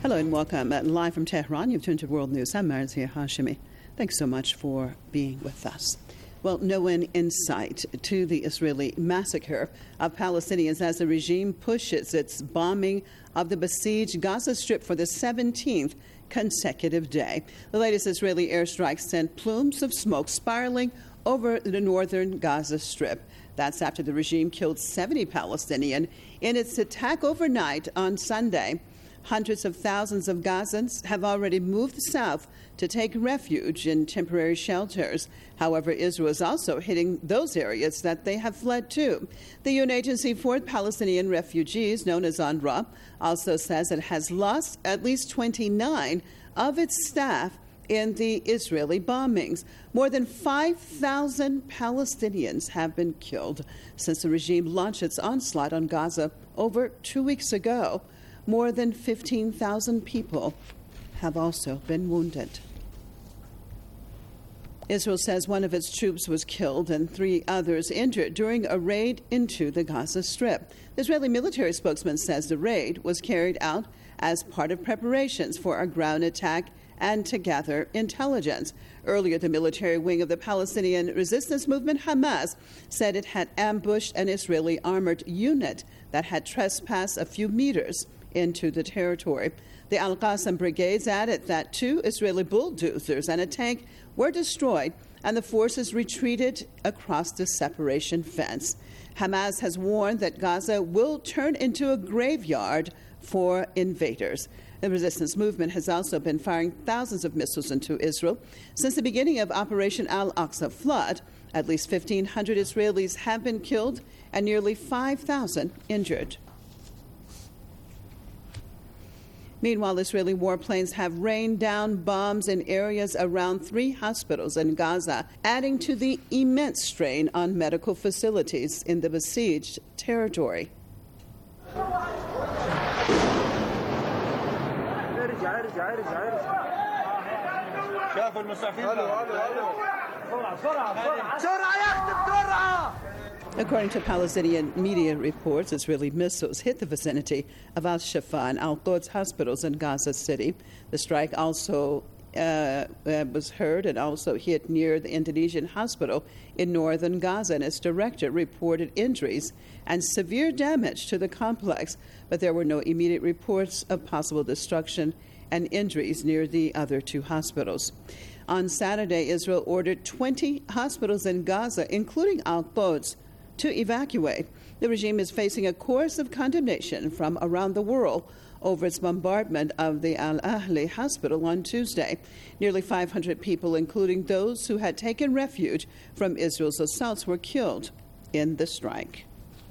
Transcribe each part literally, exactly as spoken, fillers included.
Hello and welcome. Uh, live from Tehran, you've tuned to World News. I'm Marzia Hashemi. Thanks so much for being with us. Well, no end in sight to the Israeli massacre of Palestinians as the regime pushes its bombing of the besieged Gaza Strip for the seventeenth consecutive day. The latest Israeli airstrike sent plumes of smoke spiraling over the northern Gaza Strip. That's after the regime killed seventy Palestinians in its attack overnight on Sunday. Hundreds of thousands of Gazans have already moved south to take refuge in temporary shelters. However, Israel is also hitting those areas that they have fled to. The U N Agency for Palestinian Refugees, known as UNRWA, also says it has lost at least twenty-nine of its staff in the Israeli bombings. More than five thousand Palestinians have been killed since the regime launched its onslaught on Gaza over two weeks ago. More than fifteen thousand people have also been wounded. Israel says one of its troops was killed and three others injured during a raid into the Gaza Strip. The Israeli military spokesman says the raid was carried out as part of preparations for a ground attack and to gather intelligence. Earlier, the military wing of the Palestinian resistance movement, Hamas, said it had ambushed an Israeli armored unit that had trespassed a few meters into the territory. The Al-Qassam brigades added that two Israeli bulldozers and a tank were destroyed and the forces retreated across the separation fence. Hamas has warned that Gaza will turn into a graveyard for invaders. The resistance movement has also been firing thousands of missiles into Israel. Since the beginning of Operation Al-Aqsa Flood, at least fifteen hundred Israelis have been killed and nearly five thousand injured. Meanwhile, Israeli warplanes have rained down bombs in areas around three hospitals in Gaza, adding to the immense strain on medical facilities in the besieged territory. According to Palestinian media reports, Israeli missiles hit the vicinity of Al-Shifa and Al-Quds hospitals in Gaza City. The strike also uh, uh, was heard and also hit near the Indonesian hospital in northern Gaza, and its director reported injuries and severe damage to the complex, but there were no immediate reports of possible destruction and injuries near the other two hospitals. On Saturday, Israel ordered twenty hospitals in Gaza, including Al-Quds, to evacuate. The regime is facing a chorus of condemnation from around the world over its bombardment of the Al-Ahli hospital on Tuesday. Nearly five hundred people, including those who had taken refuge from Israel's assaults, were killed in the strike.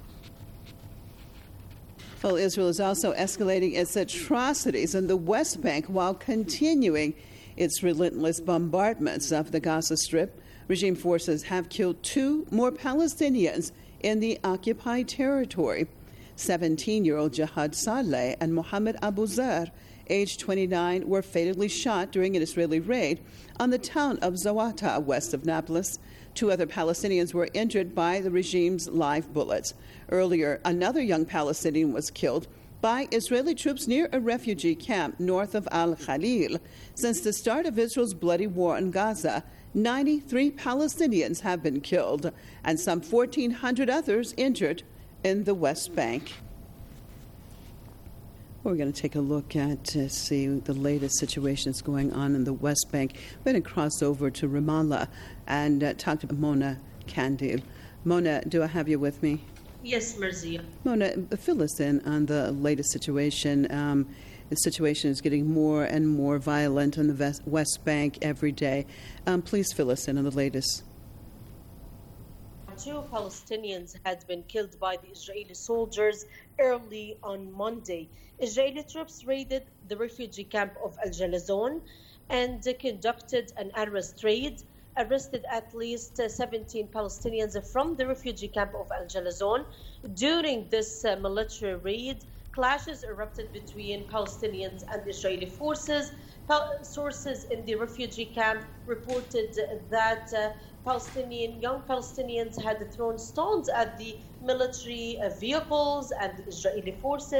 Well, Israel is also escalating its atrocities in the West Bank while continuing its relentless bombardments of the Gaza Strip. Regime forces have killed two more Palestinians in the occupied territory. seventeen-year-old Jihad Saleh and Mohammed Abu Zar, aged twenty-nine, were fatally shot during an Israeli raid on the town of Zawata, west of Nablus. Two other Palestinians were injured by the regime's live bullets. Earlier, another young Palestinian was killed by Israeli troops near a refugee camp north of Al-Khalil. Since the start of Israel's bloody war in Gaza, ninety-three Palestinians have been killed and some fourteen hundred others injured in the West Bank. We're going to take a look at to see the latest situations going on in the West Bank. We're going to cross over to Ramallah and uh, talk to Mona Kandil. Mona, do I have you with me? Yes, Marzia. Mona, fill us in on the latest situation. Um, the situation is getting more and more violent on the West Bank every day. Um, please fill us in on the latest. Two Palestinians had been killed by the Israeli soldiers early on Monday. Israeli troops raided the refugee camp of Al-Jalazon and conducted an arrest raid, arrested at least seventeen Palestinians from the refugee camp of Al-Jalazon. During this uh, military raid, clashes erupted between Palestinians and Israeli forces. Pal- sources in the refugee camp reported that uh, Palestinian young Palestinians had thrown stones at the military uh, vehicles and the Israeli forces,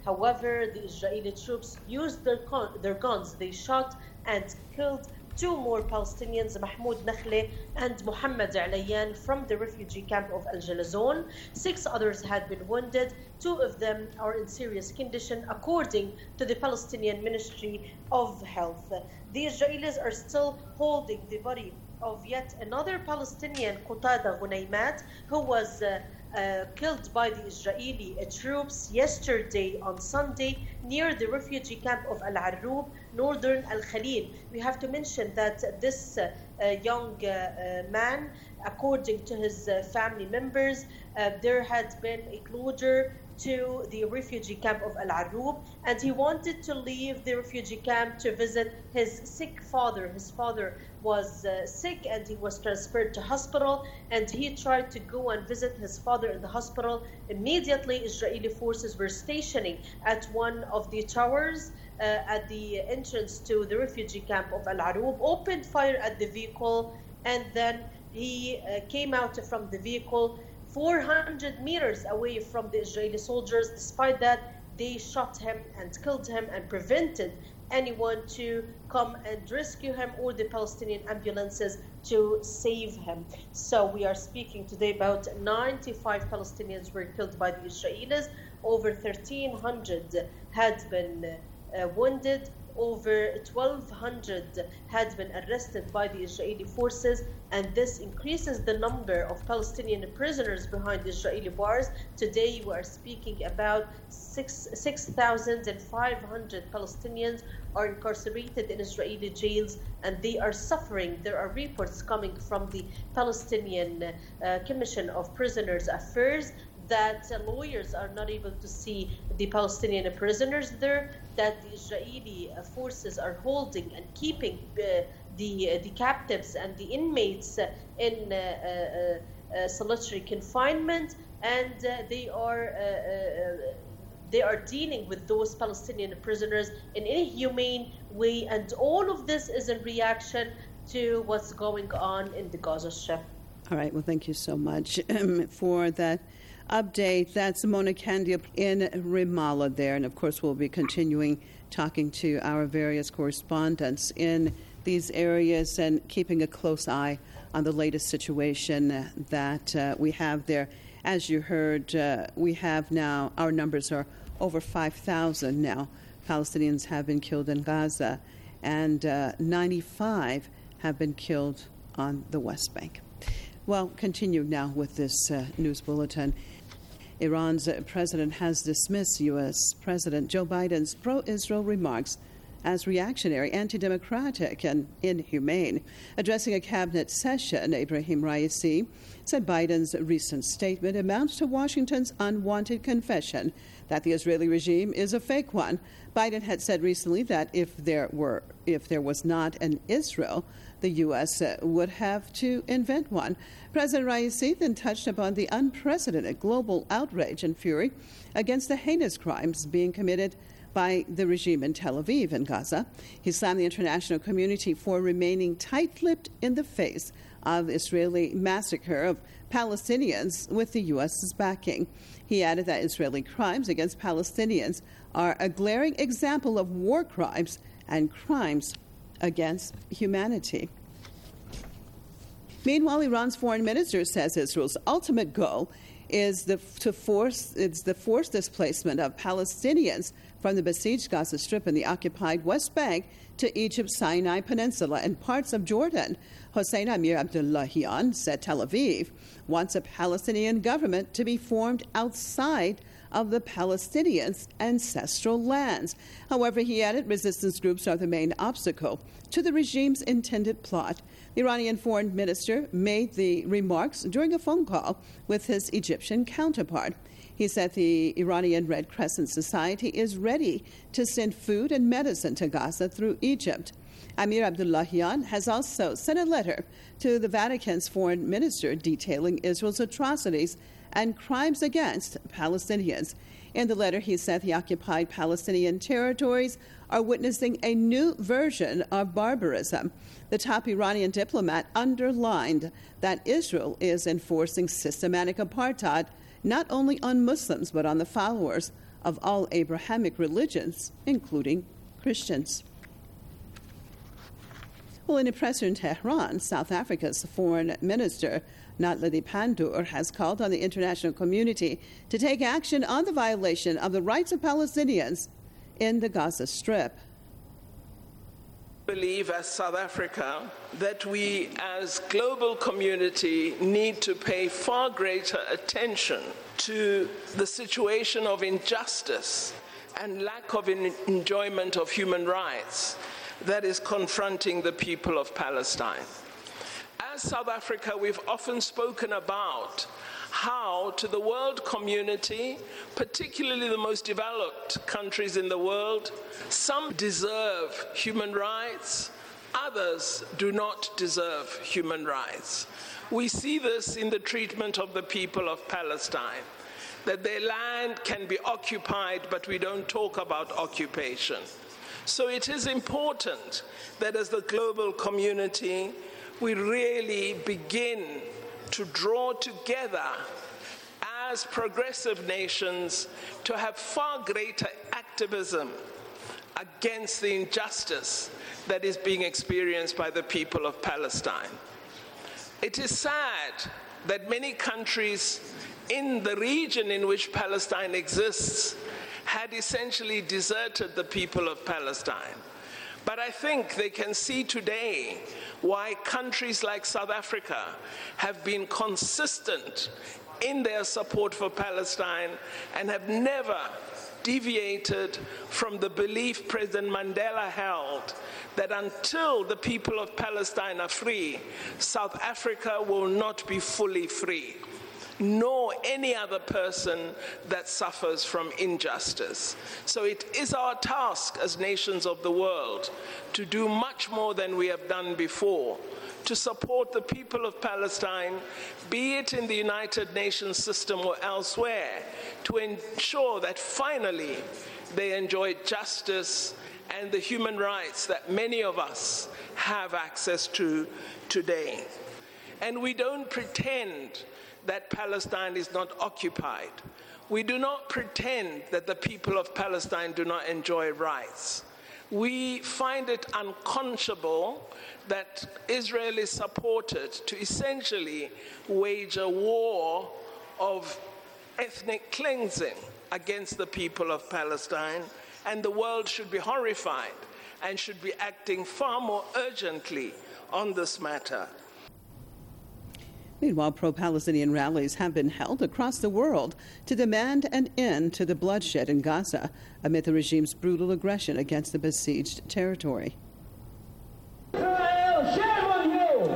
However, the Israeli troops used their, con- their guns. They shot and killed two more Palestinians, Mahmoud Nakhle and Muhammad Alayan, from the refugee camp of Al Jalazon. Six others had been wounded. Two of them are in serious condition, according to the Palestinian Ministry of Health. The Israelis are still holding the body of yet another Palestinian, Qutada Ghunaymat, who was uh, uh, killed by the Israeli uh, troops yesterday on Sunday near the refugee camp of Al Arub, northern Al Khalil. We have to mention that this uh, uh, young uh, uh, man, according to his uh, family members, uh, there had been a closure to the refugee camp of Al Arub, and he wanted to leave the refugee camp to visit his sick father. His father was uh, sick and he was transferred to hospital, and he tried to go and visit his father in the hospital. Immediately, Israeli forces were stationing at one of the towers uh, at the entrance to the refugee camp of Al Arub, opened fire at the vehicle, and then he uh, came out from the vehicle four hundred meters away from the Israeli soldiers. Despite that, they shot him and killed him and prevented anyone to come and rescue him or the Palestinian ambulances to save him. So we are speaking today about ninety-five Palestinians were killed by the Israelis. Over thirteen hundred had been uh, wounded. Over twelve hundred had been arrested by the Israeli forces, and this increases the number of Palestinian prisoners behind Israeli bars. Today we are speaking about six thousand five hundred Palestinians are incarcerated in Israeli jails, and they are suffering. There are reports coming from the Palestinian uh, Commission of Prisoners Affairs that uh, lawyers are not able to see the Palestinian prisoners there, that the Israeli uh, forces are holding and keeping uh, the uh, the captives and the inmates uh, in uh, uh, uh, solitary confinement, and uh, they are uh, uh, they are dealing with those Palestinian prisoners in any humane way, and all of this is in reaction to what's going on in the Gaza Strip. All right, well, thank you so much for that update. That's Mona Candia in Ramallah there. And, of course, we'll be continuing talking to our various correspondents in these areas and keeping a close eye on the latest situation that uh, we have there. As you heard, uh, we have now, our numbers are over five thousand now. Palestinians have been killed in Gaza, and uh, ninety-five have been killed on the West Bank. Well, continue now with this uh, news bulletin. Iran's president has dismissed U S. President Joe Biden's pro-Israel remarks as reactionary, anti-democratic, and inhumane. Addressing a cabinet session, Ibrahim Raisi said Biden's recent statement amounts to Washington's unwanted confession that the Israeli regime is a fake one. Biden had said recently that if there were, if there was not an Israel, the U S would have to invent one. President Raisi then touched upon the unprecedented global outrage and fury against the heinous crimes being committed by the regime in Tel Aviv and Gaza. He slammed the international community for remaining tight-lipped in the face of Israeli massacre of Palestinians with the U S's backing. He added that Israeli crimes against Palestinians are a glaring example of war crimes and crimes against humanity. Meanwhile, Iran's foreign minister says Israel's ultimate goal is the, to force it's the forced displacement of Palestinians from the besieged Gaza Strip and the occupied West Bank to Egypt's Sinai Peninsula and parts of Jordan. Hossein Amir Abdullahian said Tel Aviv wants a Palestinian government to be formed outside of the Palestinians' ancestral lands. However, he added resistance groups are the main obstacle to the regime's intended plot. The Iranian foreign minister made the remarks during a phone call with his Egyptian counterpart. He said the Iranian Red Crescent Society is ready to send food and medicine to Gaza through Egypt. Amir Abdullahian has also sent a letter to the Vatican's foreign minister detailing Israel's atrocities and crimes against Palestinians. In the letter, he said the occupied Palestinian territories are witnessing a new version of barbarism. The top Iranian diplomat underlined that Israel is enforcing systematic apartheid not only on Muslims but on the followers of all Abrahamic religions, including Christians. Well, in a presser in Tehran, South Africa's foreign minister, Natladi Pandur, has called on the international community to take action on the violation of the rights of Palestinians in the Gaza Strip. I believe as South Africa that we as global community need to pay far greater attention to the situation of injustice and lack of enjoyment of human rights that is confronting the people of Palestine. As South Africa, we've often spoken about how to the world community, particularly the most developed countries in the world, some deserve human rights, others do not deserve human rights. We see this in the treatment of the people of Palestine, that their land can be occupied, but we don't talk about occupation. So it is important that as the global community, we really begin to draw together as progressive nations to have far greater activism against the injustice that is being experienced by the people of Palestine. It is sad that many countries in the region in which Palestine exists had essentially deserted the people of Palestine. But I think they can see today why countries like South Africa have been consistent in their support for Palestine and have never deviated from the belief President Mandela held that until the people of Palestine are free, South Africa will not be fully free, nor any other person that suffers from injustice. So it is our task as nations of the world to do much more than we have done before, to support the people of Palestine, be it in the United Nations system or elsewhere, to ensure that finally they enjoy justice and the human rights that many of us have access to today. And we don't pretend that Palestine is not occupied. We do not pretend that the people of Palestine do not enjoy rights. We find it unconscionable that Israel is supported to essentially wage a war of ethnic cleansing against the people of Palestine, and the world should be horrified and should be acting far more urgently on this matter. Meanwhile, pro-Palestinian rallies have been held across the world to demand an end to the bloodshed in Gaza amid the regime's brutal aggression against the besieged territory. Israel, shame on you!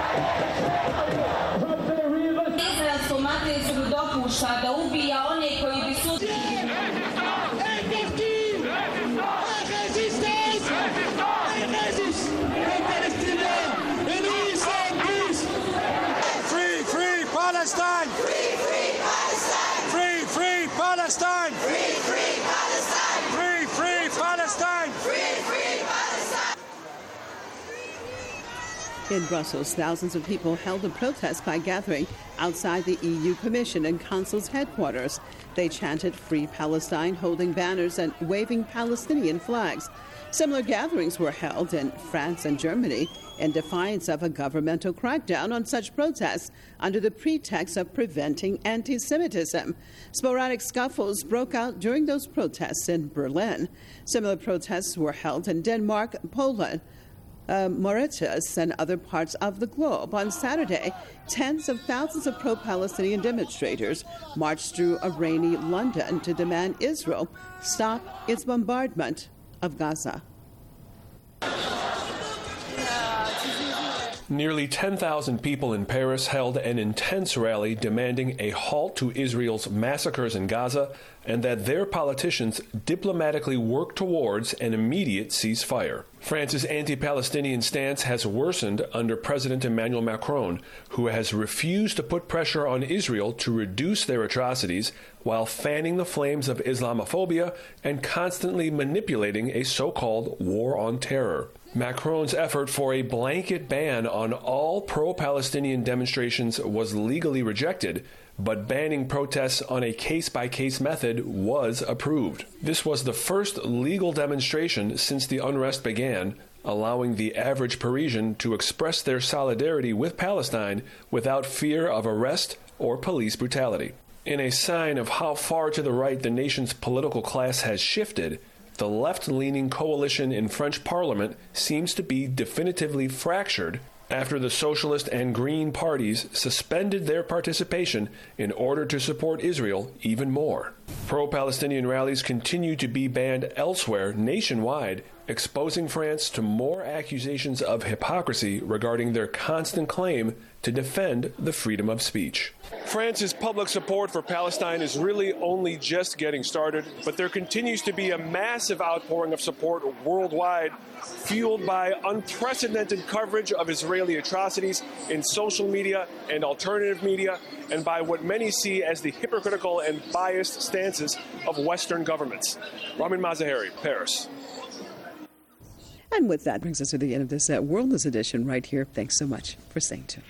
Palestine! Free, free Palestine! Free, free Palestine! Free, free Palestine! Free, free Palestine! Free, free Palestine! In Brussels, thousands of people held a protest by gathering outside the E U Commission and Council's headquarters. They chanted Free Palestine, holding banners and waving Palestinian flags. Similar gatherings were held in France and Germany in defiance of a governmental crackdown on such protests under the pretext of preventing anti-Semitism. Sporadic scuffles broke out during those protests in Berlin. Similar protests were held in Denmark, Poland, uh, Mauritius, and other parts of the globe. On Saturday, tens of thousands of pro-Palestinian demonstrators marched through a rainy London to demand Israel stop its bombardment of Gaza. Nearly ten thousand people in Paris held an intense rally demanding a halt to Israel's massacres in Gaza and that their politicians diplomatically work towards an immediate ceasefire. France's anti-Palestinian stance has worsened under President Emmanuel Macron, who has refused to put pressure on Israel to reduce their atrocities while fanning the flames of Islamophobia and constantly manipulating a so-called war on terror. Macron's effort for a blanket ban on all pro-Palestinian demonstrations was legally rejected, but banning protests on a case-by-case method was approved. This was the first legal demonstration since the unrest began, allowing the average Parisian to express their solidarity with Palestine without fear of arrest or police brutality. In a sign of how far to the right the nation's political class has shifted, the left-leaning coalition in French Parliament seems to be definitively fractured after the Socialist and Green parties suspended their participation in order to support Israel even more. Pro-Palestinian rallies continue to be banned elsewhere nationwide, exposing France to more accusations of hypocrisy regarding their constant claim to defend the freedom of speech. France's public support for Palestine is really only just getting started, but there continues to be a massive outpouring of support worldwide, fueled by unprecedented coverage of Israeli atrocities in social media and alternative media, and by what many see as the hypocritical and biased stances of Western governments. Ramin Mazaheri, Paris. And with that brings us to the end of this uh, World News edition right here. Thanks so much for staying tuned.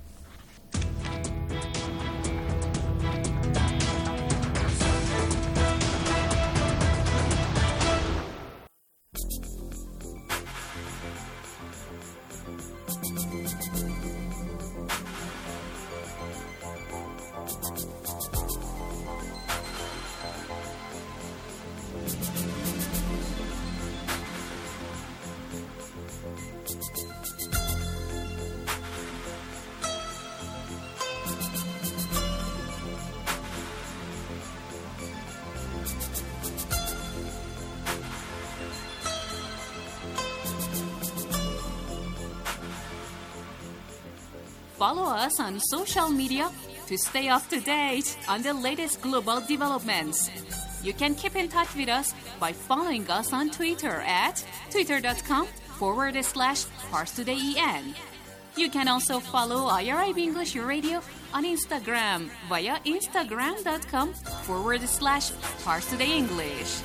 Follow us on social media to stay up to date on the latest global developments. You can keep in touch with us by following us on Twitter at twitter.com forward slash ParsTodayEN. You can also follow I R I B English Radio on Instagram via instagram.com forward slash ParsTodayEnglish.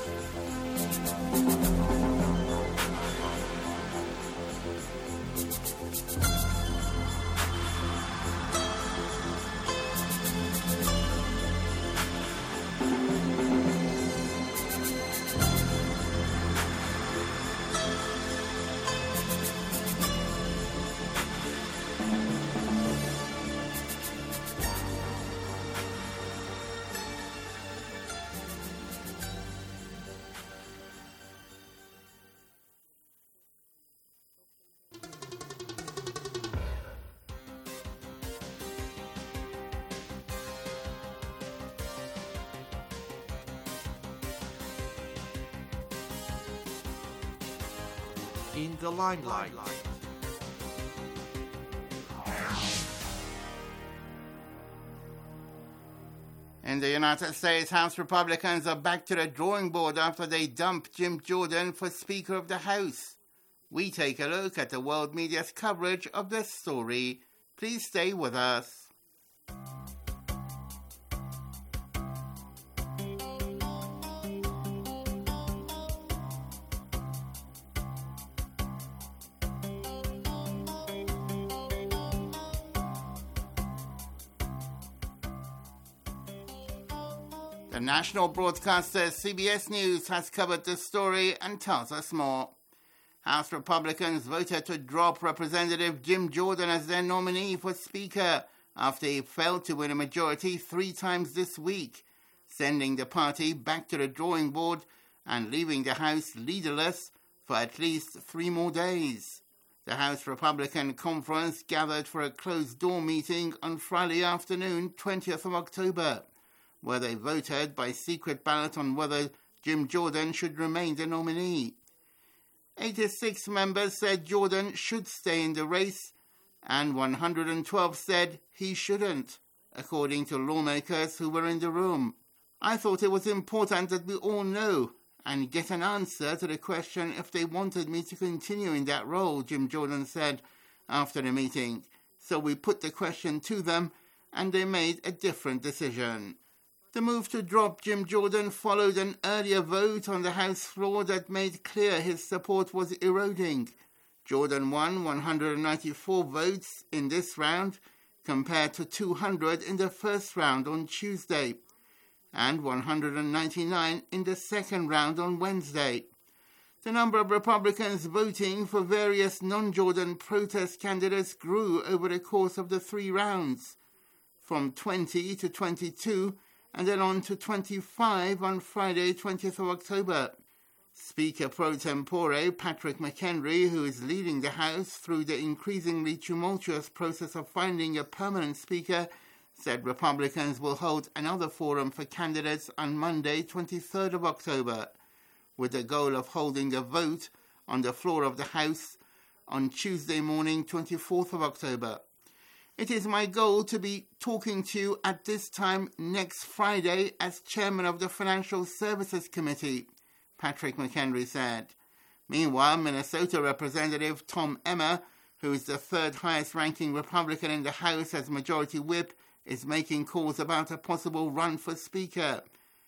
In the limelight. In the United States, House Republicans are back to the drawing board after they dumped Jim Jordan for Speaker of the House. We take a look at the world media's coverage of this story. Please stay with us. The national broadcaster C B S News has covered this story and tells us more. House Republicans voted to drop Representative Jim Jordan as their nominee for Speaker after he failed to win a majority three times this week, sending the party back to the drawing board and leaving the House leaderless for at least three more days. The House Republican Conference gathered for a closed-door meeting on Friday afternoon, twentieth of October, where they voted by secret ballot on whether Jim Jordan should remain the nominee. eighty-six members said Jordan should stay in the race, and one hundred twelve said he shouldn't, according to lawmakers who were in the room. I thought it was important that we all know and get an answer to the question if they wanted me to continue in that role, Jim Jordan said after the meeting. So we put the question to them, and they made a different decision. The move to drop Jim Jordan followed an earlier vote on the House floor that made clear his support was eroding. Jordan won one hundred ninety-four votes in this round, compared to two hundred in the first round on Tuesday, and one hundred ninety-nine in the second round on Wednesday. The number of Republicans voting for various non-Jordan protest candidates grew over the course of the three rounds, from twenty to twenty-two, and then on to twenty-five on Friday, twentieth of October. Speaker pro tempore Patrick McHenry, who is leading the House through the increasingly tumultuous process of finding a permanent speaker, said Republicans will hold another forum for candidates on Monday, twenty-third of October, with the goal of holding a vote on the floor of the House on Tuesday morning, twenty-fourth of October. It is my goal to be talking to you at this time next Friday as chairman of the Financial Services Committee, Patrick McHenry said. Meanwhile, Minnesota Representative Tom Emmer, who is the third highest-ranking Republican in the House as Majority Whip, is making calls about a possible run for Speaker.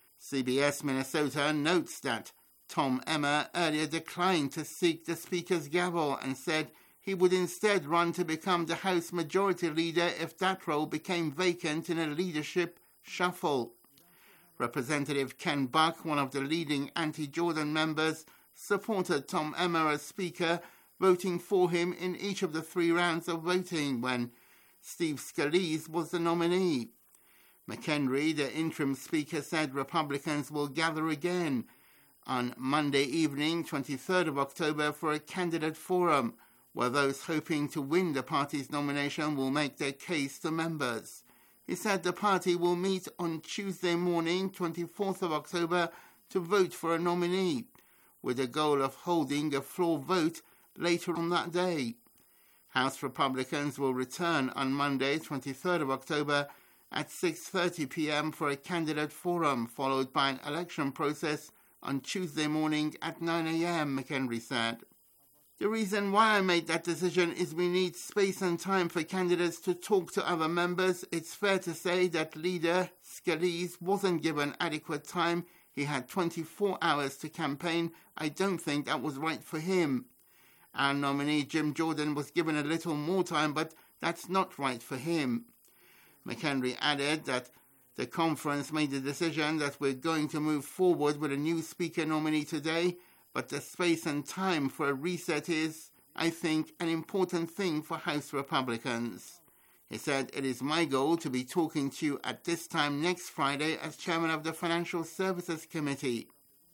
C B S Minnesota notes that Tom Emmer earlier declined to seek the Speaker's gavel and said he would instead run to become the House Majority Leader if that role became vacant in a leadership shuffle. Representative Ken Buck, one of the leading anti-Jordan members, supported Tom Emmer as Speaker, voting for him in each of the three rounds of voting when Steve Scalise was the nominee. McHenry, the interim Speaker, said Republicans will gather again on Monday evening, twenty-third of October, for a candidate forum, where those hoping to win the party's nomination will make their case to members. He said the party will meet on Tuesday morning, twenty-fourth of October, to vote for a nominee, with the goal of holding a floor vote later on that day. House Republicans will return on Monday, twenty-third of October, at six thirty p.m. for a candidate forum, followed by an election process on Tuesday morning at nine a.m., McHenry said. The reason why I made that decision is we need space and time for candidates to talk to other members. It's fair to say that leader Scalise wasn't given adequate time. He had twenty-four hours to campaign. I don't think that was right for him. Our nominee Jim Jordan was given a little more time, but that's not right for him. McHenry added that the conference made the decision that we're going to move forward with a new speaker nominee today, but the space and time for a reset is, I think, an important thing for House Republicans. He said, it is my goal to be talking to you at this time next Friday as chairman of the Financial Services Committee.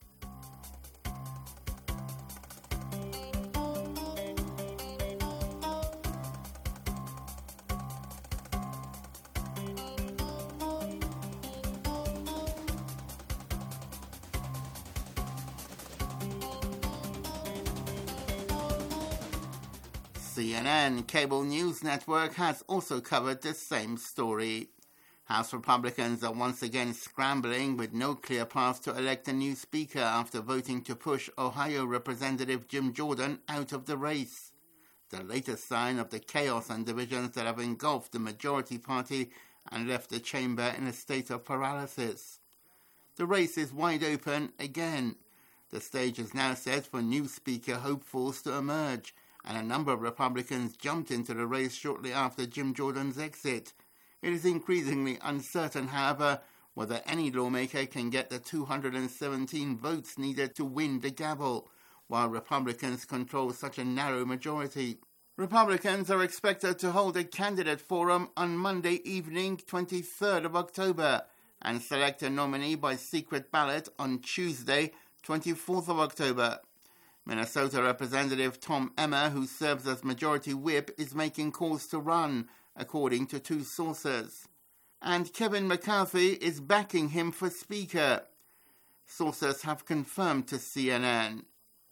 C N N cable news network has also covered the same story. House Republicans are once again scrambling with no clear path to elect a new speaker after voting to push Ohio Representative Jim Jordan out of the race. The latest sign of the chaos and divisions that have engulfed the majority party and left the chamber in a state of paralysis. The race is wide open again. The stage is now set for new speaker hopefuls to emerge, and a number of Republicans jumped into the race shortly after Jim Jordan's exit. It is increasingly uncertain, however, whether any lawmaker can get the two hundred seventeen votes needed to win the gavel, while Republicans control such a narrow majority. Republicans are expected to hold a candidate forum on Monday evening, twenty-third of October, and select a nominee by secret ballot on Tuesday, twenty-fourth of October. Minnesota Representative Tom Emmer, who serves as Majority Whip, is making calls to run, according to two sources. And Kevin McCarthy is backing him for Speaker. Sources have confirmed to C N N.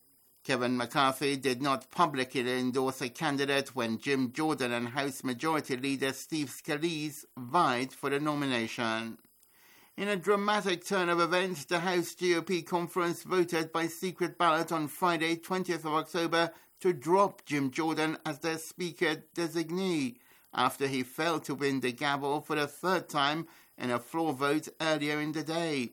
Kevin McCarthy did not publicly endorse a candidate when Jim Jordan and House Majority Leader Steve Scalise vied for the nomination. In a dramatic turn of events, the House G O P conference voted by secret ballot on Friday, twentieth of October, to drop Jim Jordan as their Speaker designee after he failed to win the gavel for the third time in a floor vote earlier in the day.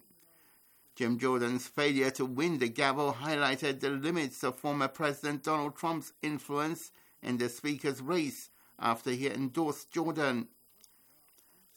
Jim Jordan's failure to win the gavel highlighted the limits of former President Donald Trump's influence in the Speaker's race after he endorsed Jordan.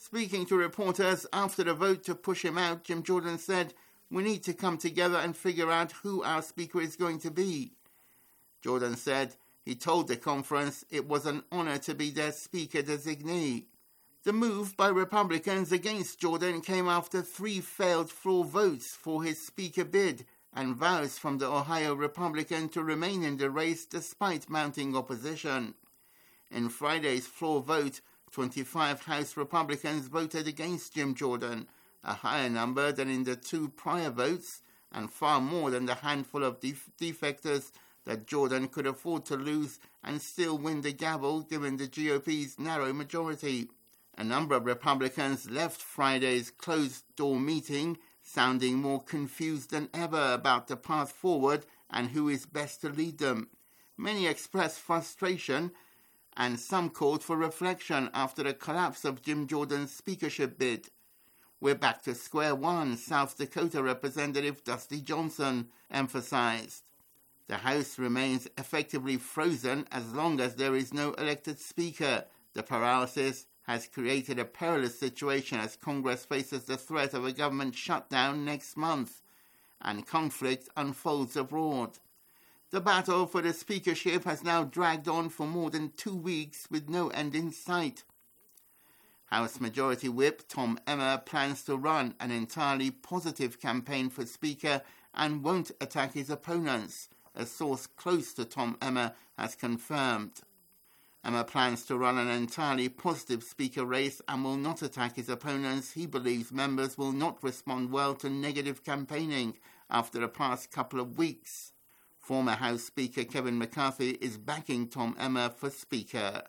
Speaking to reporters after the vote to push him out, Jim Jordan said, "We need to come together and figure out who our speaker is going to be." Jordan said he told the conference it was an honor to be their speaker designee. The move by Republicans against Jordan came after three failed floor votes for his speaker bid and vows from the Ohio Republican to remain in the race despite mounting opposition. In Friday's floor vote, twenty-five House Republicans voted against Jim Jordan, a higher number than in the two prior votes and far more than the handful of def- defectors that Jordan could afford to lose and still win the gavel given the G O P's narrow majority. A number of Republicans left Friday's closed-door meeting sounding more confused than ever about the path forward and who is best to lead them. Many expressed frustration and some called for reflection after the collapse of Jim Jordan's speakership bid. "We're back to square one," South Dakota Representative Dusty Johnson emphasized. The House remains effectively frozen as long as there is no elected speaker. The paralysis has created a perilous situation as Congress faces the threat of a government shutdown next month, and conflict unfolds abroad. The battle for the speakership has now dragged on for more than two weeks with no end in sight. House Majority Whip Tom Emmer plans to run an entirely positive campaign for Speaker and won't attack his opponents, a source close to Tom Emmer has confirmed. Emmer plans to run an entirely positive Speaker race and will not attack his opponents. He believes members will not respond well to negative campaigning after the past couple of weeks. Former House Speaker Kevin McCarthy is backing Tom Emmer for Speaker.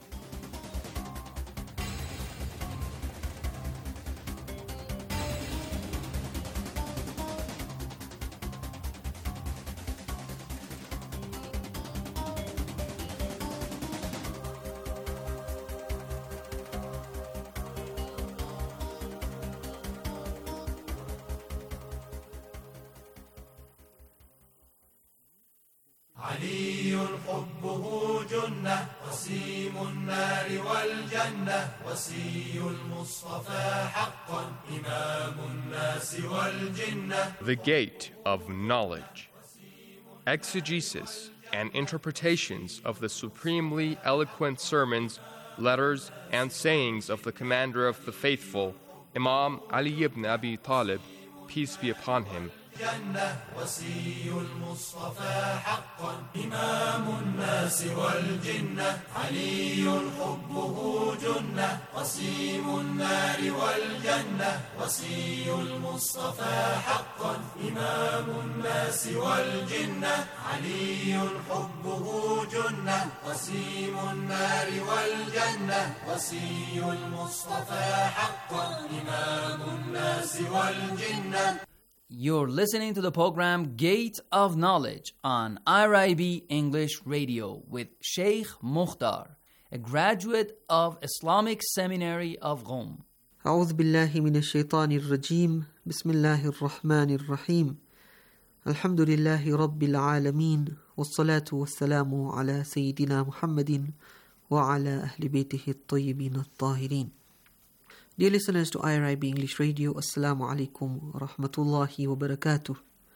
علي حبه جنة وسيم النار والجنة وسي المصطفى حقا إمام الناس والجنة. The Gate of Knowledge. Exegesis and interpretations of the supremely eloquent sermons, letters, and sayings of the Commander of the Faithful, Imam Ali ibn Abi Talib, peace be upon him. جنة وسي المصطفى حقا إمام الناس والجنة علي حبه جنة وسيم النار والجنة وسي المصطفى حقا إمام الناس والجنة علي حبه جنة وسيم النار والجنة وسي المصطفى حقا إمام الناس والجنة. You're listening to the program Gate of Knowledge on R I B English Radio with Sheikh Mukhtar, a graduate of Islamic Seminary of Qom. أعوذ بالله من الشيطان الرجيم بسم الله الرحمن الرحيم الحمد لله رب العالمين والصلاة والسلام على سيدنا محمد وعلى أهل بيته الطيبين الطاهرين. Dear listeners to I R I B English Radio, Assalamu alaikum wa rahmatullahi wa barakatuh.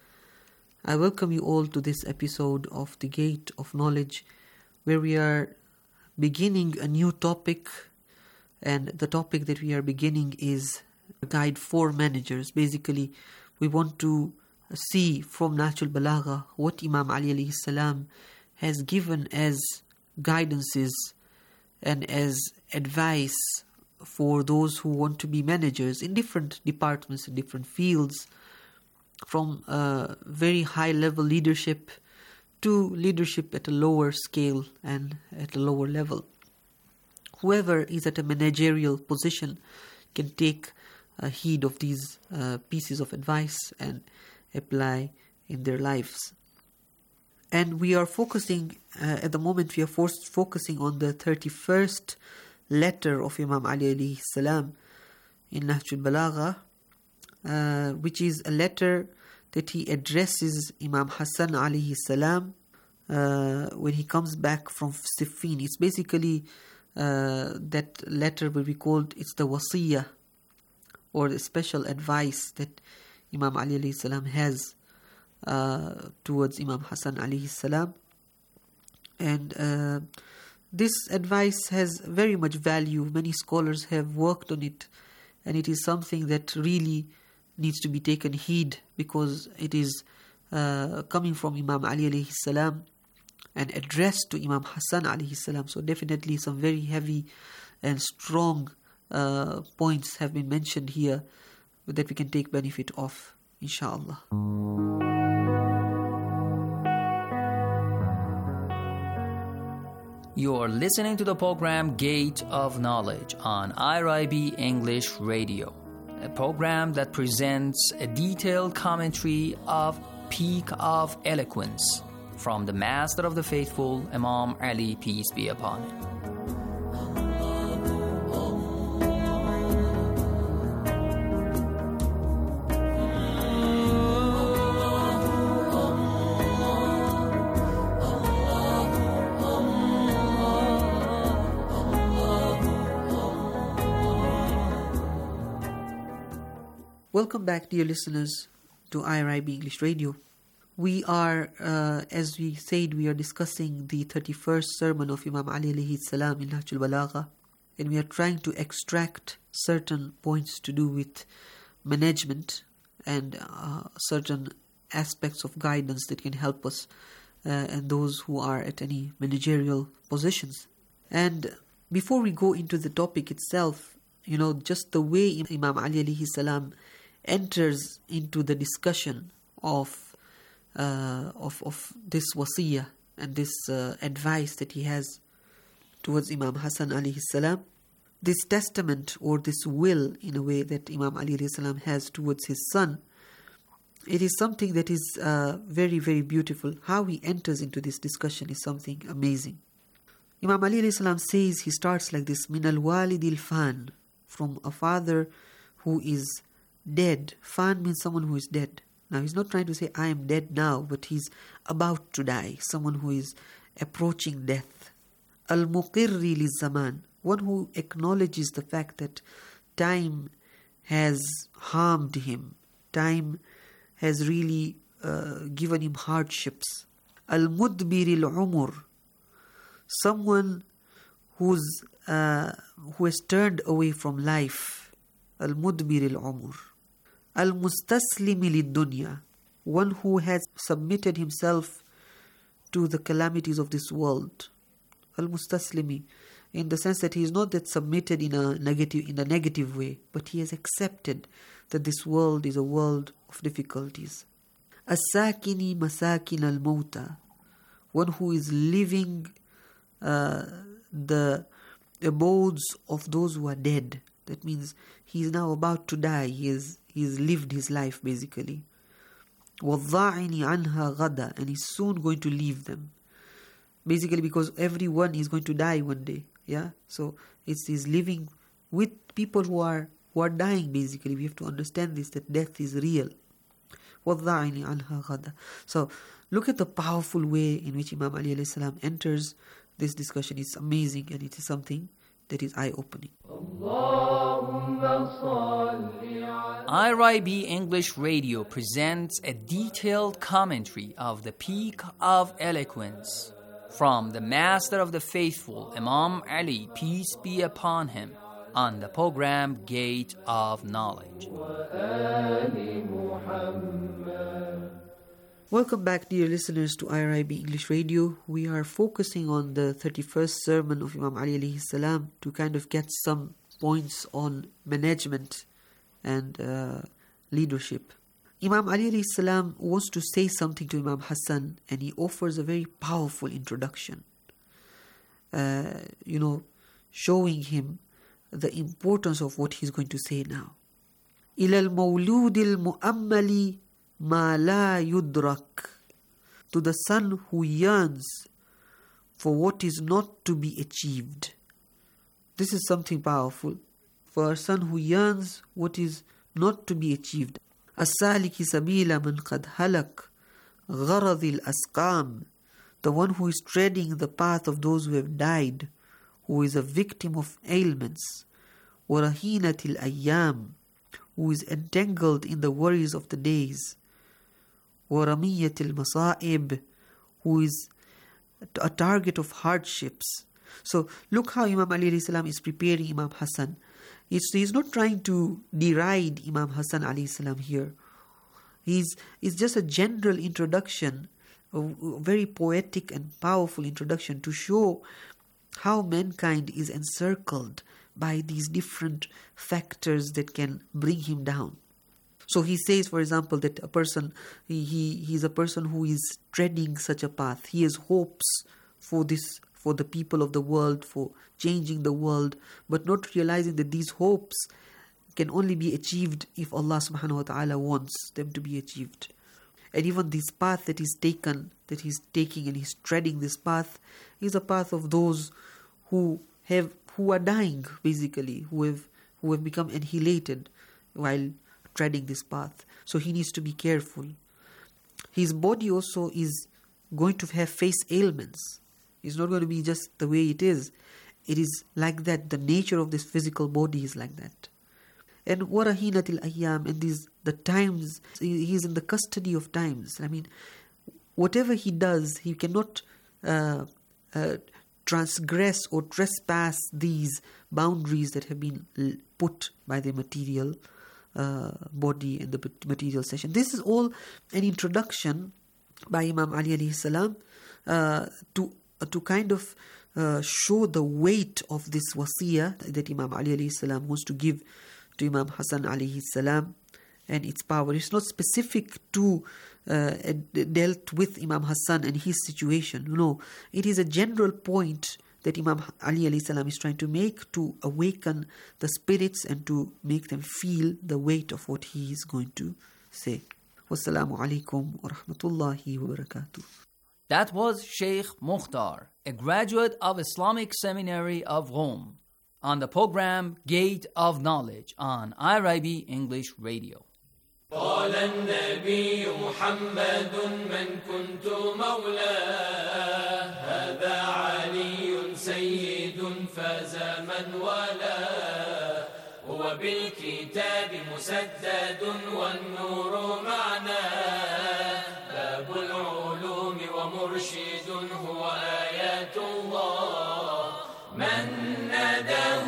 I welcome you all to this episode of The Gate of Knowledge, where we are beginning a new topic, and the topic that we are beginning is a guide for managers. Basically, we want to see from Nahjul Balagha what Imam Ali alayhi salam has given as guidances and as advice for those who want to be managers in different departments, in different fields, from uh, very high-level leadership to leadership at a lower scale and at a lower level. Whoever is at a managerial position can take uh, heed of these uh, pieces of advice and apply in their lives. And we are focusing, uh, at the moment we are forced focusing on the thirty-first letter of Imam Ali alayhi salam in Nahjul Balagha, uh, which is a letter that he addresses Imam Hassan alayhi salam uh, when he comes back from Siffin. It's basically uh, that letter will be called, it's the wasiyah, or the special advice that Imam Ali alayhi salam has uh, towards Imam Hassan alayhi salam. And uh, this advice has very much value. Many scholars have worked on it, and it is something that really needs to be taken heed, because it is uh, coming from Imam Ali alayhi salam and addressed to Imam Hassan alayhi salam. So definitely some very heavy and strong uh, points have been mentioned here that we can take benefit of, inshallah. You're listening to the program Gate of Knowledge on I R I B English Radio, a program that presents a detailed commentary of Peak of Eloquence from the Master of the Faithful, Imam Ali, peace be upon him. Welcome back, dear listeners, to I R I B English Radio. We are, uh, as we said, we are discussing the thirty-first sermon of Imam Ali alayhi salam in Nahjul Balagha, and we are trying to extract certain points to do with management and uh, certain aspects of guidance that can help us uh, and those who are at any managerial positions. And before we go into the topic itself, you know, just the way Imam Ali alayhi salam enters into the discussion of uh, of of this wasiyah and this uh, advice that he has towards Imam Hassan alayhi salam, this testament or this will, in a way, that Imam Ali alayhi salam has towards his son, it is something that is uh, very, very beautiful. How he enters into this discussion is something amazing. Imam Ali alayhi salam says, he starts like this: min al-walidil fan, from a father who is dead. Fan means someone who is dead. Now he's not trying to say I am dead now, but he's about to die, someone who is approaching death. Al-muqirri liz-zaman, one who acknowledges the fact that time has harmed him, time has really uh, given him hardships. Al-mudbiri al-umur, someone who's uh, who has turned away from life. Al-mudbiri al-umur. Al-mustaslimi lid-dunya, one who has submitted himself to the calamities of this world. Al-mustaslimi, in the sense that he is not that submitted in a negative in a negative way, but he has accepted that this world is a world of difficulties. As-sakini masakin al-mauta, one who is living uh, the abodes of those who are dead. That means he is now about to die. He has he has lived his life basically. وَالضَّاعِنِ عَنْهَا غَدًا, and he's soon going to leave them. Basically because everyone is going to die one day. Yeah, so it's he's living with people who are who are dying. Basically, we have to understand this, that death is real. وَالضَّاعِنِ عَنْهَا غَدًا. So look at the powerful way in which Imam Ali alayhi salam enters this discussion. It's amazing, and it is something that is eye-opening. I R I B English Radio presents a detailed commentary of the Peak of Eloquence from the Master of the Faithful, Imam Ali, peace be upon him, on the program Gate of Knowledge. Welcome back, dear listeners, to I R I B English Radio. We are focusing on the thirty-first sermon of Imam Ali alayhi salam to kind of get some points on management and uh, leadership. Imam Ali alayhi salam wants to say something to Imam Hassan, and he offers a very powerful introduction. Uh, you know, showing him the importance of what he's going to say now. إِلَى الْمَوْلُودِ الْمُؤَمَّلِ مَا لَا يُدْرَكْ, to the son who yearns for what is not to be achieved. This is something powerful. For a son who yearns what is not to be achieved. السالك سبيل من قد هلك غرض الأسقام, the one who is treading the path of those who have died, who is a victim of ailments. وَرَهِينَةِ الْأَيَّامِ, who is entangled in the worries of the days. وَرَمِيَّةِ الْمَصَائِبِ, who is a target of hardships. So look how Imam Ali alayhi salam is preparing Imam Hassan. He's, he's not trying to deride Imam Hassan alayhi salam here. He's, it's just a general introduction, a very poetic and powerful introduction to show how mankind is encircled by these different factors that can bring him down. So he says, for example, that a person, he, he he's a person who is treading such a path. He has hopes for this, for the people of the world, for changing the world, but not realizing that these hopes can only be achieved if Allah subhanahu wa ta'ala wants them to be achieved. And even this path that he's taken, that he's taking and he's treading this path, is a path of those who have who are dying, basically, who have who have become annihilated while treading this path. So he needs to be careful. His body also is going to have face ailments. It's not going to be just the way it is. It is like that. The nature of this physical body is like that. And وَرَهِينَةِ الْأَيَّامِ, and these the times, he is in the custody of times. I mean, whatever he does, he cannot uh, uh, transgress or trespass these boundaries that have been put by the material uh, body and the material session. This is all an introduction by Imam Ali alayhi salam uh, to uh, to kind of uh, show the weight of this wasiyah that Imam Ali alayhi salam wants to give to Imam Hassan alayhi salam and its power. It's not specific to uh, dealt with Imam Hassan and his situation. No, it is a general point that Imam Ali alayhi salam is trying to make to awaken the spirits and to make them feel the weight of what he is going to say. Wassalamu alaikum wa rahmatullahi wa barakatuh. That was Sheikh Mukhtar, a graduate of Islamic Seminary of Rome, on the program Gate of Knowledge on I R I B English Radio. قال النبي محمد من كنت مولاه هذا علي سيد فاز من والاه هو بالكتاب مسدد والنور معناه باب العلوم ومرشد هو آيات الله من ناداه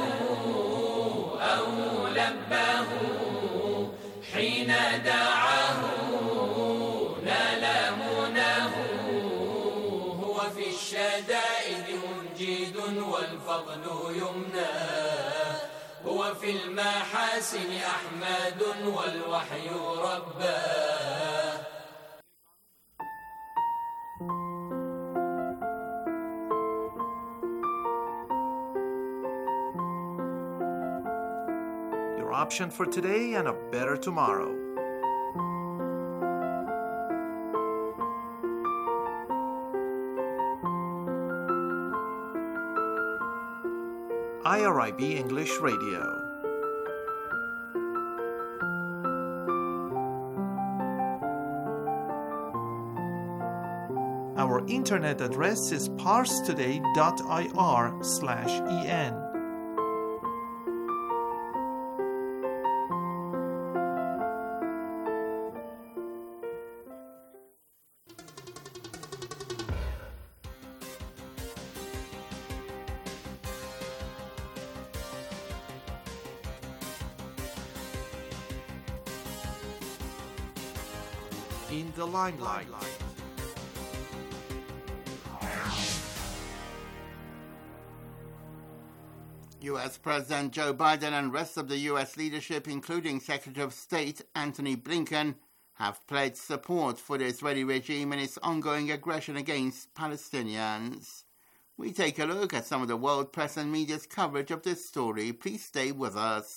أو لباه حين دعاه نال مناه هو في الشدائد منجد والفضل يمناه هو في المحاسن أحمد والوحي رباه. Option for today and a better tomorrow. I R I B English Radio. Our internet address is parstoday dot I R slash E N. In the limelight. U S President Joe Biden and rest of the U S leadership, including Secretary of State Antony Blinken, have pledged support for the Israeli regime and its ongoing aggression against Palestinians. We take a look at some of the world press and media's coverage of this story. Please stay with us.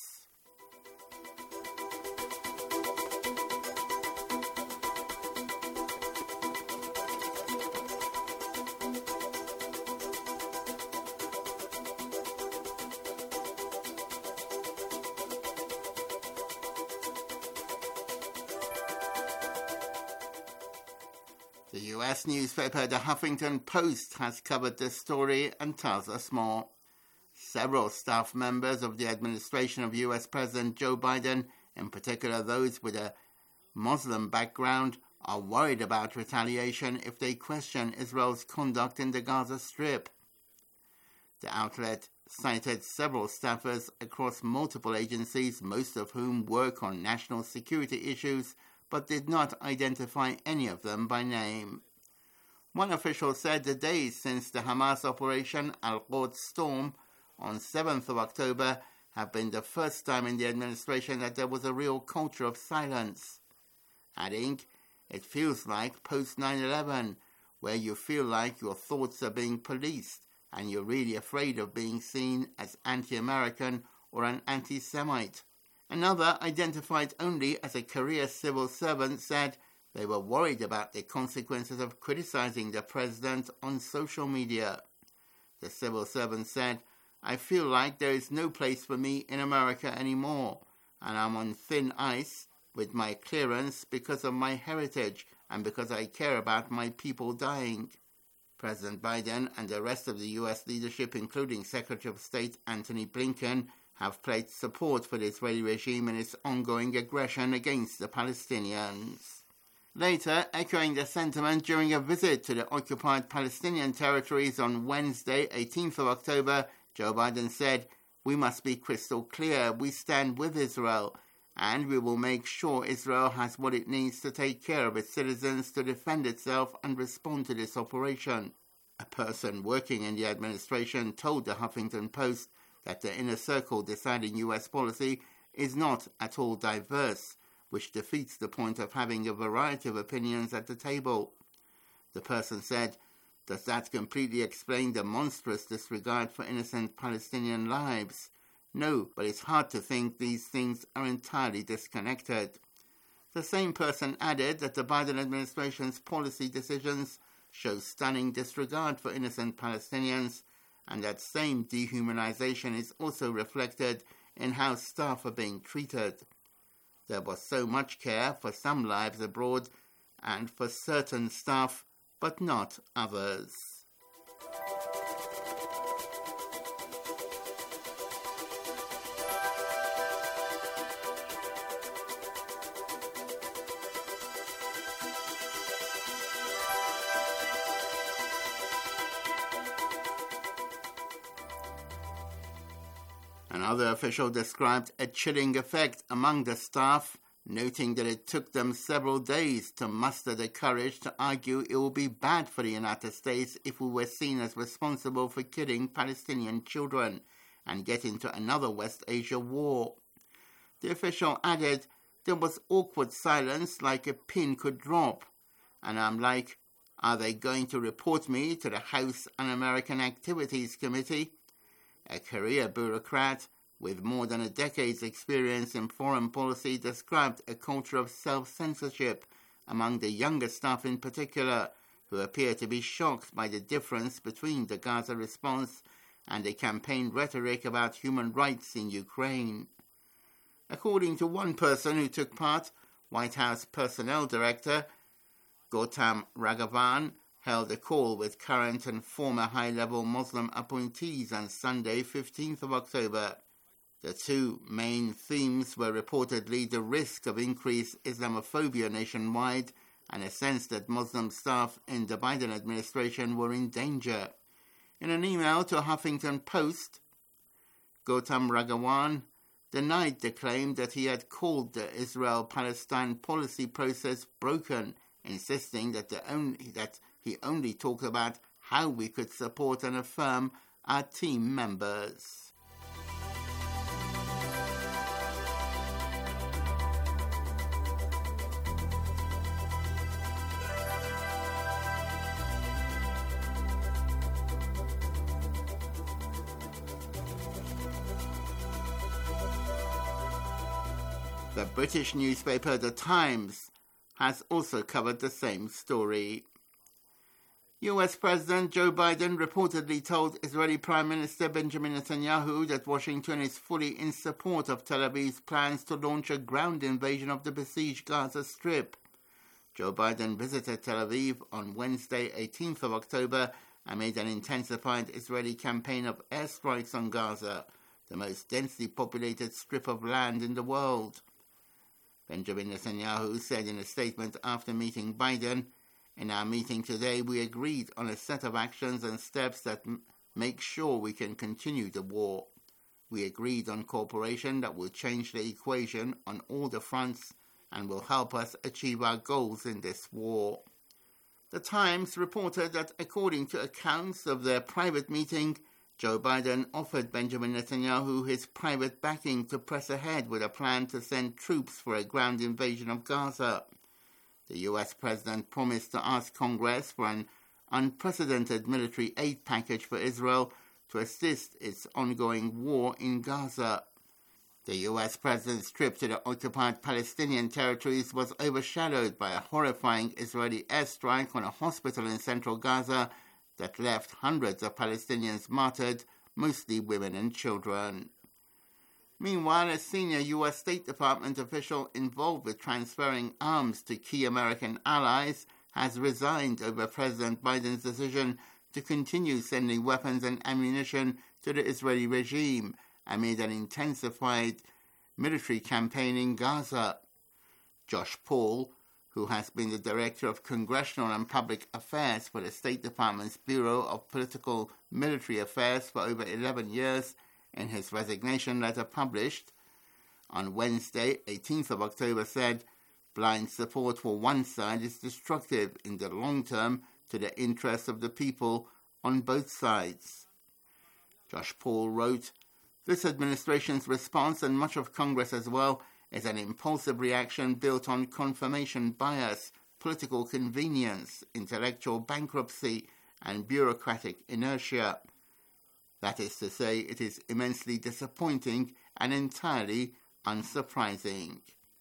The U S newspaper The Huffington Post has covered this story and tells us more. Several staff members of the administration of U S President Joe Biden, in particular those with a Muslim background, are worried about retaliation if they question Israel's conduct in the Gaza Strip. The outlet cited several staffers across multiple agencies, most of whom work on national security issues, but did not identify any of them by name. One official said the days since the Hamas operation Al-Quds Storm on seventh of October have been the first time in the administration that there was a real culture of silence, adding, "It feels like post nine eleven, where you feel like your thoughts are being policed and you're really afraid of being seen as anti-American or an anti-Semite." Another, identified only as a career civil servant, said they were worried about the consequences of criticizing the president on social media. The civil servant said, "I feel like there is no place for me in America anymore, and I'm on thin ice with my clearance because of my heritage and because I care about my people dying." President Biden and the rest of the U S leadership, including Secretary of State Antony Blinken, have pledged support for the Israeli regime in its ongoing aggression against the Palestinians. Later, echoing the sentiment during a visit to the occupied Palestinian territories on Wednesday, eighteenth of October, Joe Biden said, "We must be crystal clear. We stand with Israel, and we will make sure Israel has what it needs to take care of its citizens to defend itself and respond to this operation." A person working in the administration told the Huffington Post that the inner circle deciding U S policy is not at all diverse, which defeats the point of having a variety of opinions at the table. The person said, "Does that completely explain the monstrous disregard for innocent Palestinian lives? No, but it's hard to think these things are entirely disconnected." The same person added that the Biden administration's policy decisions show stunning disregard for innocent Palestinians, and that same dehumanization is also reflected in how staff are being treated. There was so much care for some lives abroad and for certain staff, but not others. Another official described a chilling effect among the staff, noting that it took them several days to muster the courage to argue it would be bad for the United States if we were seen as responsible for killing Palestinian children and get into another West Asia war. The official added, "There was awkward silence like a pin could drop, and I'm like, are they going to report me to the House Un-American Activities Committee?" A career bureaucrat with more than a decade's experience in foreign policy described a culture of self-censorship among the younger staff in particular, who appear to be shocked by the difference between the Gaza response and the campaign rhetoric about human rights in Ukraine. According to one person who took part, White House Personnel Director Gautam Raghavan held a call with current and former high-level Muslim appointees on Sunday, fifteenth of October. The two main themes were reportedly the risk of increased Islamophobia nationwide and a sense that Muslim staff in the Biden administration were in danger. In an email to Huffington Post, Gautam Raghavan denied the claim that he had called the Israel-Palestine policy process broken, insisting that, the only, that he only talked about how we could support and affirm our team members. The British newspaper The Times has also covered the same story. U S President Joe Biden reportedly told Israeli Prime Minister Benjamin Netanyahu that Washington is fully in support of Tel Aviv's plans to launch a ground invasion of the besieged Gaza Strip. Joe Biden visited Tel Aviv on Wednesday, eighteenth of October, amid an intensified Israeli campaign of airstrikes on Gaza, the most densely populated strip of land in the world. Benjamin Netanyahu said in a statement after meeting Biden, "In our meeting today, we agreed on a set of actions and steps that m- make sure we can continue the war. We agreed on cooperation that will change the equation on all the fronts and will help us achieve our goals in this war." The Times reported that according to accounts of their private meeting, Joe Biden offered Benjamin Netanyahu his private backing to press ahead with a plan to send troops for a ground invasion of Gaza. The U S president promised to ask Congress for an unprecedented military aid package for Israel to assist its ongoing war in Gaza. The U S president's trip to the occupied Palestinian territories was overshadowed by a horrifying Israeli airstrike on a hospital in central Gaza that left hundreds of Palestinians martyred, mostly women and children. Meanwhile, a senior U S State Department official involved with transferring arms to key American allies has resigned over President Biden's decision to continue sending weapons and ammunition to the Israeli regime amid an intensified military campaign in Gaza. Josh Paul, who has been the Director of Congressional and Public Affairs for the State Department's Bureau of Political Military Affairs for over eleven years, in his resignation letter published on Wednesday, eighteenth of October, said, "Blind support for one side is destructive in the long term to the interests of the people on both sides." Josh Paul wrote, "This administration's response, and much of Congress as well, is an impulsive reaction built on confirmation bias, political convenience, intellectual bankruptcy, and bureaucratic inertia. That is to say, it is immensely disappointing and entirely unsurprising."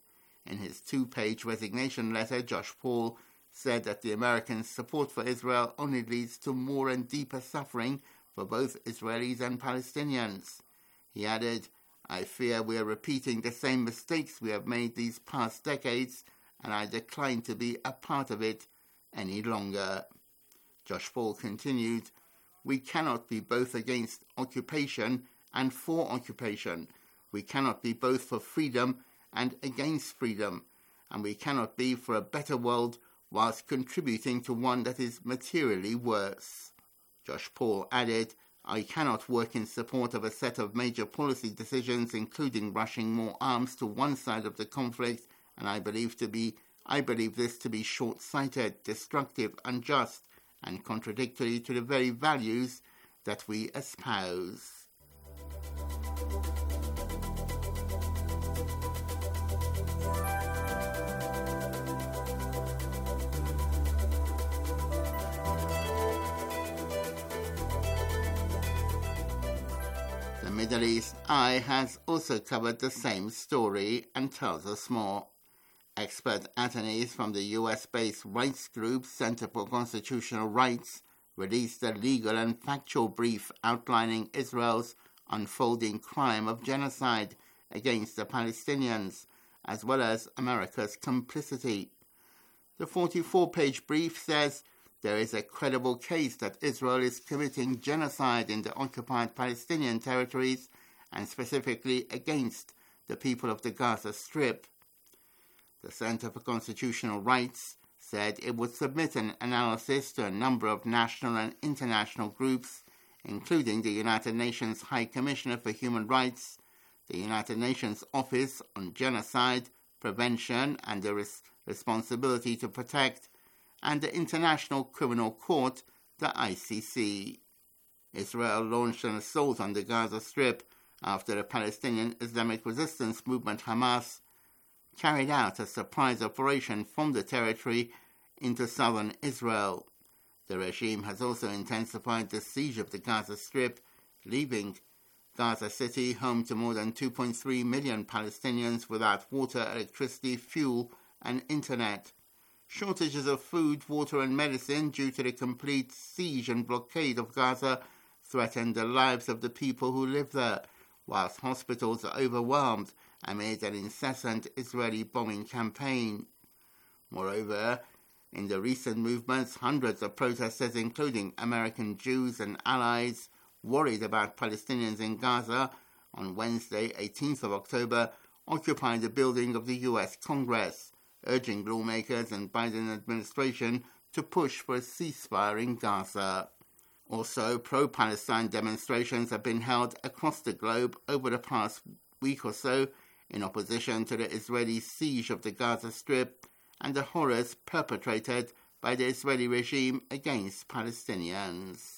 In his two-page resignation letter, Josh Paul said that the American support for Israel only leads to more and deeper suffering for both Israelis and Palestinians. He added, "I fear we are repeating the same mistakes we have made these past decades, and I decline to be a part of it any longer." Josh Paul continued, "We cannot be both against occupation and for occupation. We cannot be both for freedom and against freedom, and we cannot be for a better world whilst contributing to one that is materially worse." Josh Paul added, "I cannot work in support of a set of major policy decisions, including rushing more arms to one side of the conflict, and I believe to be I believe this to be short-sighted, destructive, unjust, and contradictory to the very values that we espouse." The Middle East Eye has also covered the same story and tells us more. Expert attorneys from the U S-based rights group Center for Constitutional Rights released a legal and factual brief outlining Israel's unfolding crime of genocide against the Palestinians, as well as America's complicity. The forty-four-page brief says there is a credible case that Israel is committing genocide in the occupied Palestinian territories, and specifically against the people of the Gaza Strip. The Center for Constitutional Rights said it would submit an analysis to a number of national and international groups, including the United Nations High Commissioner for Human Rights, the United Nations Office on Genocide, Prevention and the Res- Responsibility to Protect, and the International Criminal Court, the I C C. Israel launched an assault on the Gaza Strip after the Palestinian Islamic Resistance Movement Hamas carried out a surprise operation from the territory into southern Israel. The regime has also intensified the siege of the Gaza Strip, leaving Gaza City home to more than two point three million Palestinians without water, electricity, fuel, and internet. Shortages of food, water, and medicine due to the complete siege and blockade of Gaza threaten the lives of the people who live there, whilst hospitals are overwhelmed amid an incessant Israeli bombing campaign. Moreover, In the recent movements, hundreds of protesters, including American Jews and allies, worried about Palestinians in Gaza, on Wednesday, eighteenth of October, occupied the building of the U S Congress, urging lawmakers and Biden administration to push for a ceasefire in Gaza. Also, pro-Palestine demonstrations have been held across the globe over the past week or so in opposition to the Israeli siege of the Gaza Strip and the horrors perpetrated by the Israeli regime against Palestinians.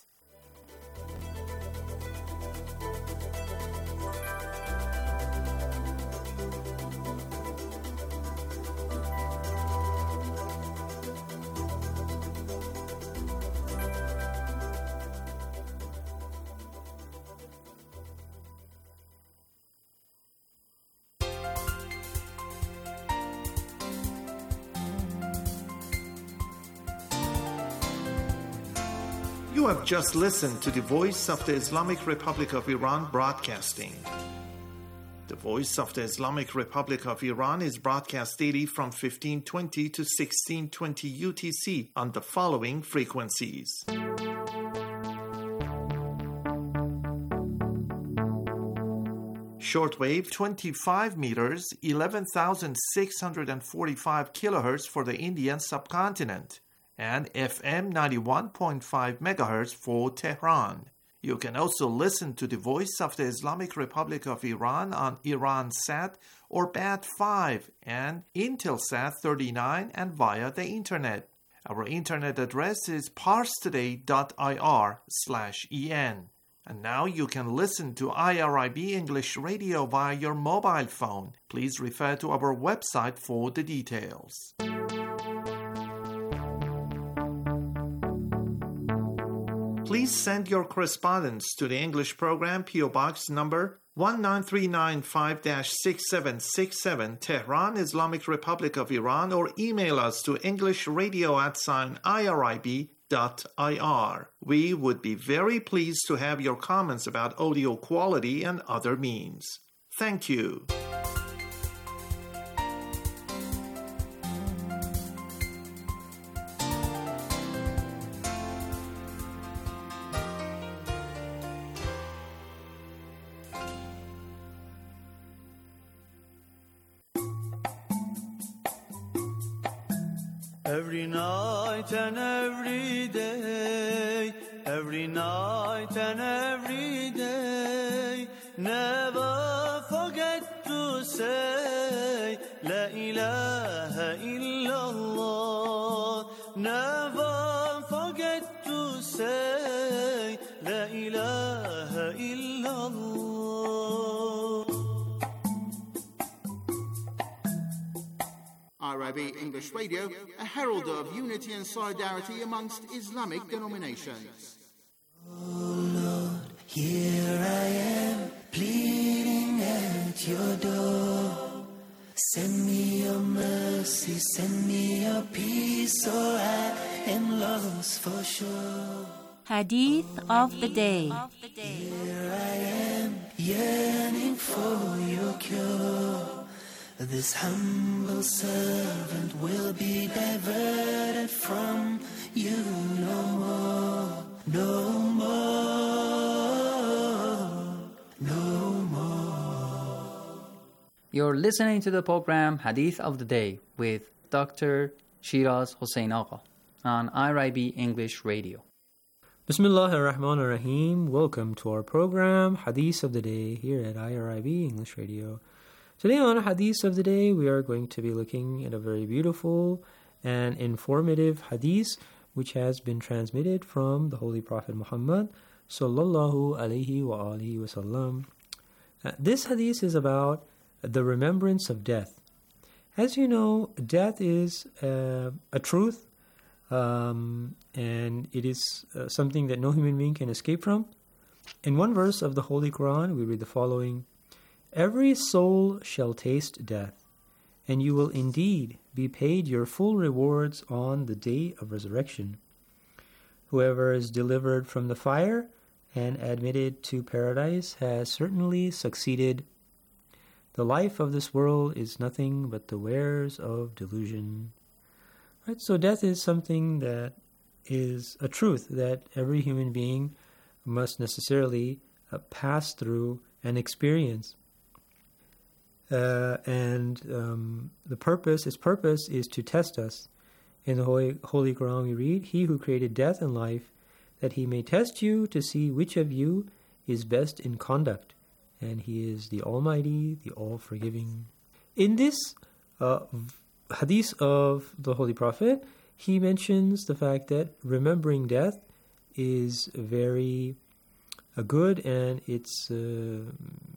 You have just listened to the Voice of the Islamic Republic of Iran broadcasting. The Voice of the Islamic Republic of Iran is broadcast daily from fifteen twenty to sixteen twenty U T C on the following frequencies. Shortwave twenty-five meters, eleven thousand six hundred forty-five kilohertz for the Indian subcontinent, and F M ninety-one point five megahertz for Tehran. You can also listen to the Voice of the Islamic Republic of Iran on Iransat or B A T five and Intelsat thirty-nine and via the Internet. Our Internet address is parstoday.ir slash en. And now you can listen to I R I B English Radio via your mobile phone. Please refer to our website for the details. Please send your correspondence to the English program, P O Box number one nine three nine five dash six seven six seven, Tehran, Islamic Republic of Iran, or email us to englishradio at sign irib dot ir. We would be very pleased to have your comments about audio quality and other means. Thank you. Every night and every day, every night and every day, never forget to say La ilaha illallah. Never forget to say La ilaha illallah. I R I B English Radio, a herald of unity and solidarity amongst Islamic denominations. Oh Lord, here I am, pleading at your door. Send me your mercy, send me your peace, or I am lost for sure. Hadith of the day. Here I am, yearning for your cure. This humble servant will be diverted from you no more, no more, no more. You're listening to the program Hadith of the Day with Doctor Shiraz Hossein Agha on I R I B English Radio. Bismillah ar-Rahman ar-Rahim. Welcome to our program Hadith of the Day here at I R I B English Radio. Today on Hadith of the Day, we are going to be looking at a very beautiful and informative hadith which has been transmitted from the Holy Prophet Muhammad sallallahu alaihi wa alihi wasallam. Uh, this hadith is about the remembrance of death. As you know, death is uh, a truth, um, and it is uh, something that no human being can escape from. In one verse of the Holy Quran, we read the following: Every soul shall taste death, and you will indeed be paid your full rewards on the day of resurrection. Whoever is delivered from the fire and admitted to paradise has certainly succeeded. The life of this world is nothing but the wares of delusion. Right? So death is something that is a truth that every human being must necessarily uh, pass through and experience. Uh, and um, the purpose, its purpose is to test us. In the Holy, Holy Quran we read, "He who created death and life, that he may test you to see which of you is best in conduct. And he is the Almighty, the All-Forgiving." In this uh, hadith of the Holy Prophet, he mentions the fact that remembering death is very uh, good, and it's uh,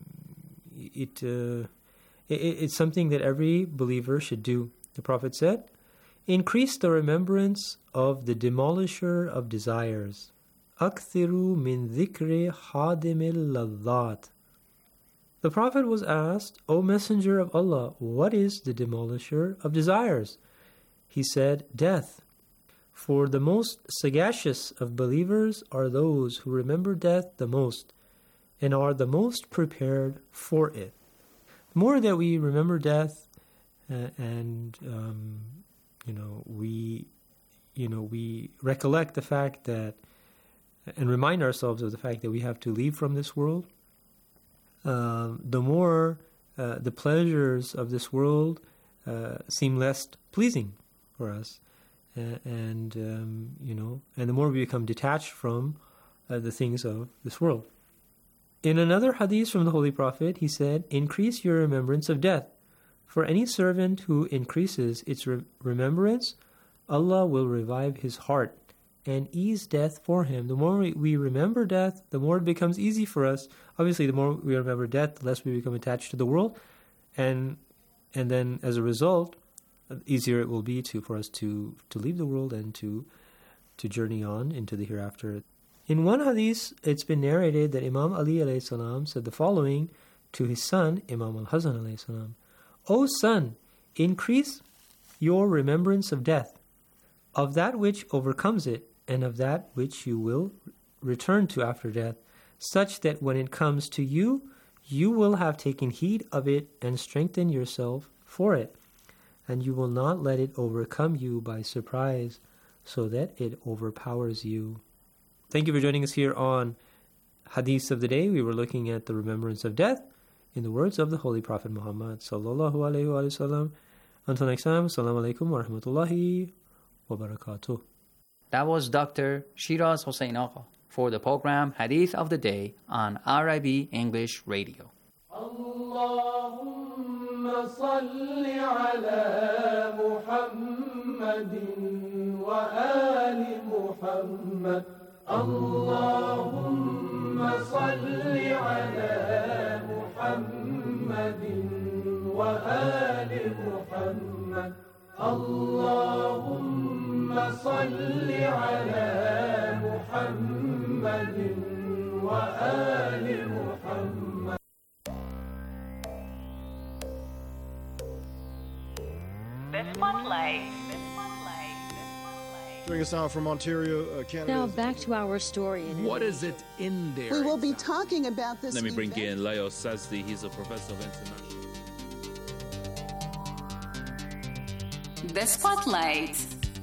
it, uh, it it's something that every believer should do. The Prophet said, "Increase the remembrance of the demolisher of desires. Akthiru min dhikri hadimil ladhat." The Prophet was asked, "O Messenger of Allah, what is the demolisher of desires?" He said, "Death. For the most sagacious of believers are those who remember death the most and are the most prepared for it." The more that we remember death uh, and um, you know we you know we recollect the fact that and remind ourselves of the fact that we have to leave from this world, Uh, the more uh, the pleasures of this world uh, seem less pleasing for us, uh, and um, you know, and the more we become detached from uh, the things of this world. In another hadith from the Holy Prophet, he said, "Increase your remembrance of death. For any servant who increases its re- remembrance, Allah will revive his heart and ease death for him." The more we, we remember death, the more it becomes easy for us. Obviously, the more we remember death, the less we become attached to the world, and and then as a result, easier it will be to for us to, to leave the world and to to journey on into the hereafter. In one hadith, it's been narrated that Imam Ali alayhi salam said the following to his son, Imam al-Hasan alayhi salam: "O son, increase your remembrance of death, of that which overcomes it, and of that which you will return to after death, such that when it comes to you, you will have taken heed of it and strengthened yourself for it, and you will not let it overcome you by surprise, so that it overpowers you." Thank you for joining us here on Hadith of the Day. We were looking at the remembrance of death in the words of the Holy Prophet Muhammad sallallahu alaihi wasallam. Until next time, assalamu alaikum wa rahmatullahi wa barakatuh. That was Doctor Shiraz Hossein Agha for the program Hadith of the Day on R I B English Radio. Allahumma salli ala Muhammadin wa ali Muhammad. Allahumma salli ala Muhammadin wa ali Muhammad. Allahumma salli ala Muhammadin wa ali Muhammad. The Spotlight. Joining us now from Ontario, uh, Canada. Now back to our story. In what is it in there? We will be talking about this. Let me bring in Leo Sazdi. He's a professor of international. The Spotlight.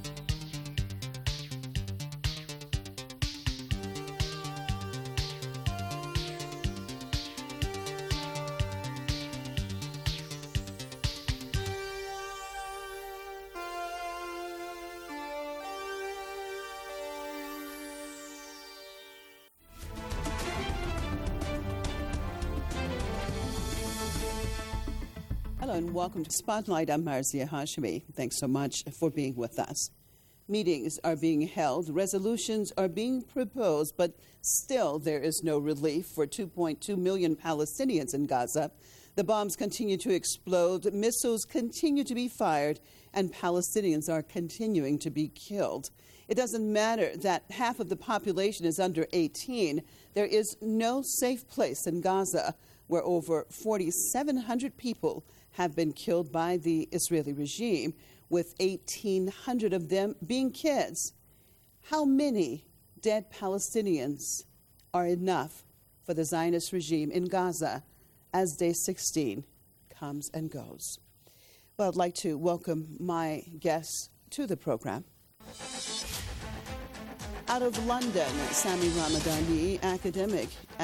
Hello and welcome to Spotlight. I'm Marzia Hashimi. Thanks so much for being with us. Meetings are being held, resolutions are being proposed, but still there is no relief for two point two million Palestinians in Gaza. The bombs continue to explode, missiles continue to be fired, and Palestinians are continuing to be killed. It doesn't matter that half of the population is under eighteen. There is no safe place in Gaza, where over forty-seven hundred people have been killed by the Israeli regime, with eighteen hundred of them being kids. How many dead Palestinians are enough for the Zionist regime in Gaza as day sixteen comes and goes? Well, I'd like to welcome my guests to the program. Out of London, Sami Ramadani, academic